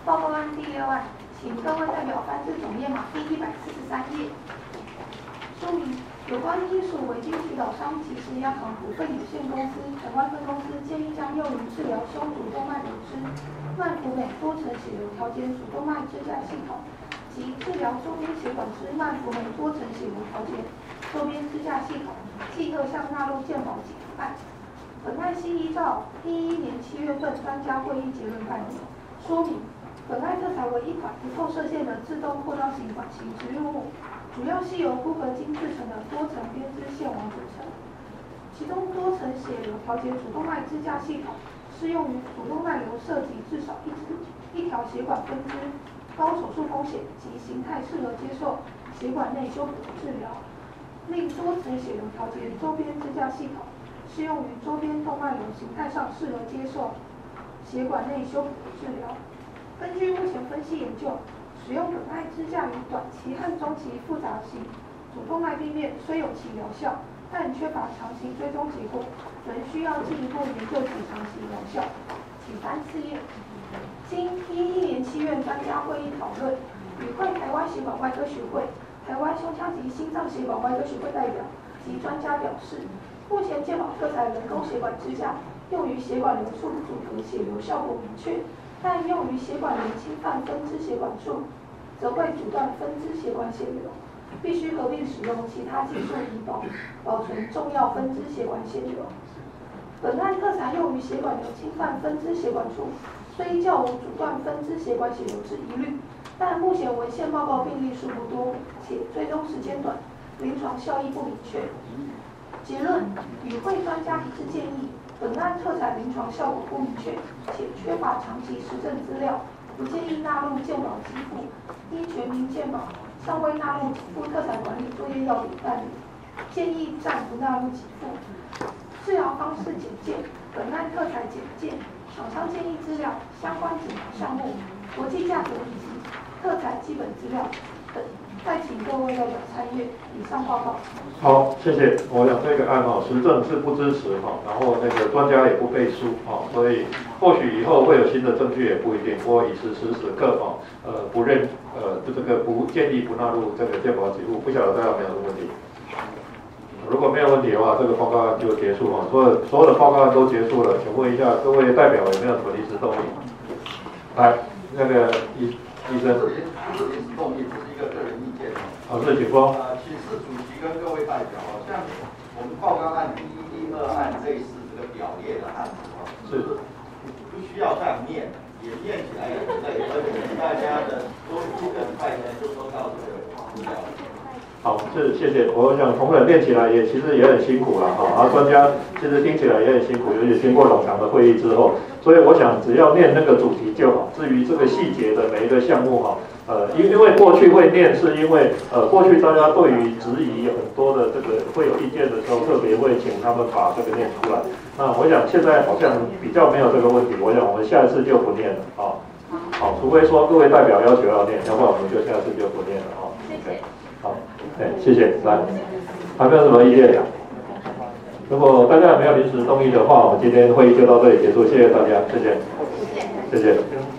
报告案第6案，请各位代表翻至总页码第143页。说明有关依属维京祈祷商及时药厂股份有限公司台湾分公司建议将用于治疗胸主动脉瘤之曼福美多层血流调节主动脉支架系统及治疗周边血管之曼福美多层血流调节周边支架系统计各项纳入健保给付案。本案系依照2011年7月份专家会议结论办理。说明本案特材为一款不透射线的自动扩张型管型植入物，主要系由钴合金制成的多层编织线网组成。其中多层血流调节主动脉支架系统适用于主动脉瘤涉及至少一条血管分支、高手术风险及形态适合接受血管内修补的治疗。另多层血流调节周边支架系统适用于周边动脉瘤形态上适合接受血管内修补的治疗。根据目前分析研究，使用本案支架于短期和中期复杂型主动脉病变虽有其疗效，但缺乏长期追踪结果，仍需要进一步研究其长期疗效。请翻4页。经2011年7月专家会议讨论，与会台湾血管外科学会、台湾胸腔及心脏血管外科学会代表及专家表示，目前健保特材人工血管支架用于血管瘤处组合血流效果明确，但用于血管瘤侵犯分支血管处，则会阻断分支血管血流，必须合并使用其他技术以保存重要分支血管血流。本案特材用于血管瘤侵犯分支血管处，虽较无阻断分支血管血流之疑虑，但目前文献报告病例数不多，且追踪时间短，临床效益不明确。结论：与会专家一致建议，本案特材临床效果不明确，且缺乏长期实证资料，不建议纳入健保给付。依全民健保尚未纳入给付特材管理作业要点办理，建议暂不纳入给付。治疗方式简介：本案特材简介、厂商建议资料、相关检查项目、国际价格以及特材基本资料等。再请各位代表参阅。以上报告。 好，谢谢。我想这个案实证是不支持然后那个专家也不背书所以或许以后会有新的证据也不一定。不过以此时此刻不建议不纳入这个健保给付。不晓得大家有没有问题？如果没有问题的话，这个报告案就结束所有的报告案都结束了。请问一下各位代表有没有什么临时动议？来，那个医生。 不是临时动议，这是一个个人意见是，请说。 请示主席跟各位代表像我们报告案第1、第2案类似这个表列的案子是不需要这样念，也念起来也很累，而且大家的都1个礼拜前就收到这个资料。 好，谢谢。我想同仁练起来其实也很辛苦了专家其实听起来也很辛苦，尤其经过冗长的会议之后，所以我想只要念那个主题就好。至于这个细节的每一个项目因为过去会念，是因为过去大家对于质疑很多的这个会有意见的时候，特别会请他们把这个念出来。那我想现在好像比较没有这个问题，我想我们下一次就不念了好，除非说各位代表要求要念，要不然我们就下次就不念了谢谢。 好，谢谢。来，还没有什么意见？如果大家有没有临时动议的话，我们今天会议就到这里结束，谢谢大家，谢谢。